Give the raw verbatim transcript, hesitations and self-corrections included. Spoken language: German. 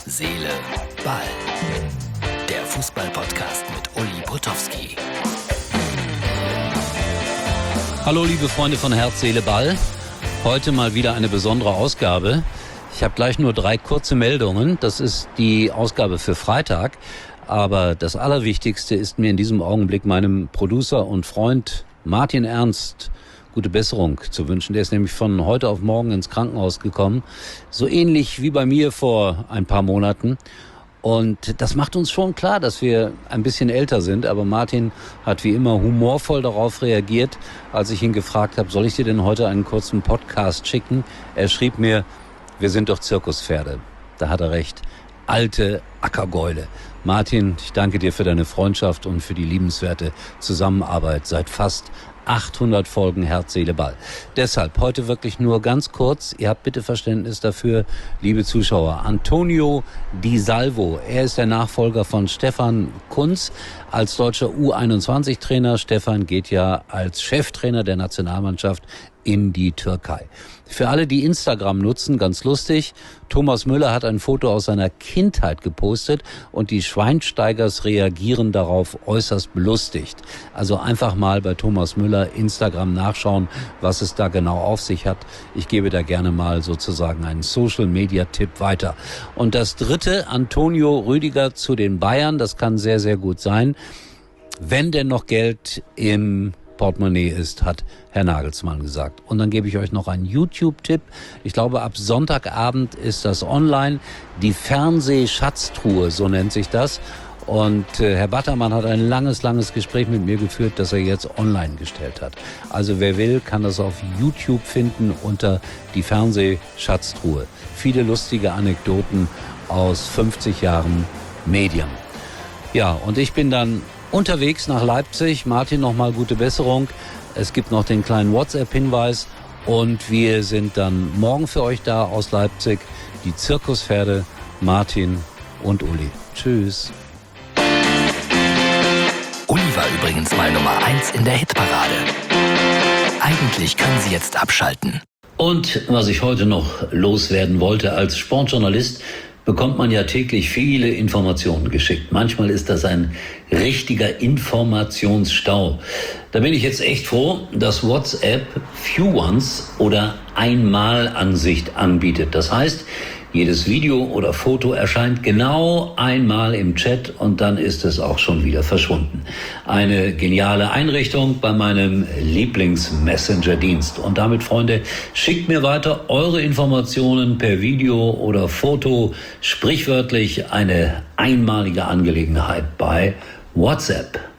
Seele, Ball. Der Fußball-Podcast mit Uli Potowski. Hallo liebe Freunde von Herz, Seele, Ball. Heute mal wieder eine besondere Ausgabe. Ich habe gleich nur drei kurze Meldungen. Das ist die Ausgabe für Freitag. Aber das Allerwichtigste ist mir in diesem Augenblick meinem Producer und Freund Martin Ernst gute Besserung zu wünschen. Der ist nämlich von heute auf morgen ins Krankenhaus gekommen. So ähnlich wie bei mir vor ein paar Monaten. Und das macht uns schon klar, dass wir ein bisschen älter sind. Aber Martin hat wie immer humorvoll darauf reagiert, als ich ihn gefragt habe, soll ich dir denn heute einen kurzen Podcast schicken? Er schrieb mir, wir sind doch Zirkuspferde. Da hat er recht. Alte Ackergäule. Martin, ich danke dir für deine Freundschaft und für die liebenswerte Zusammenarbeit seit fast achthundert Folgen Herz, Seele, Ball. Deshalb heute wirklich nur ganz kurz. Ihr habt bitte Verständnis dafür, liebe Zuschauer. Antonio Di Salvo, er ist der Nachfolger von Stefan Kuntz als deutscher U einundzwanzig Trainer. Stefan geht ja als Cheftrainer der Nationalmannschaft in die Türkei. Für alle, die Instagram nutzen, ganz lustig, Thomas Müller hat ein Foto aus seiner Kindheit gepostet und die Schweinsteigers reagieren darauf äußerst belustigt. Also einfach mal bei Thomas Müller Instagram nachschauen, was es da genau auf sich hat. Ich gebe da gerne mal sozusagen einen Social-Media-Tipp weiter. Und das dritte, Antonio Rüdiger zu den Bayern, das kann sehr, sehr gut sein. Wenn denn noch Geld im Portemonnaie ist, hat Herr Nagelsmann gesagt. Und dann gebe ich euch noch einen YouTube-Tipp. Ich glaube, ab Sonntagabend ist das online. Die Fernsehschatztruhe, so nennt sich das. Und äh, Herr Battermann hat ein langes, langes Gespräch mit mir geführt, das er jetzt online gestellt hat. Also wer will, kann das auf YouTube finden unter die Fernsehschatztruhe. Viele lustige Anekdoten aus fünfzig Jahren Medien. Ja, und ich bin dann unterwegs nach Leipzig. Martin, nochmal gute Besserung. Es gibt noch den kleinen WhatsApp-Hinweis und wir sind dann morgen für euch da aus Leipzig. Die Zirkuspferde Martin und Uli. Tschüss. Uli war übrigens mal Nummer eins in der Hitparade. Eigentlich können Sie jetzt abschalten. Und was ich heute noch loswerden wollte, als Sportjournalist bekommt man ja täglich viele Informationen geschickt. Manchmal ist das ein richtiger Informationsstau. Da bin ich jetzt echt froh, dass WhatsApp Few Ones oder Einmalansicht anbietet. Das heißt, jedes Video oder Foto erscheint genau einmal im Chat und dann ist es auch schon wieder verschwunden. Eine geniale Einrichtung bei meinem Lieblings-Messenger-Dienst. Und damit, Freunde, schickt mir weiter eure Informationen per Video oder Foto. Sprichwörtlich eine einmalige Angelegenheit bei WhatsApp.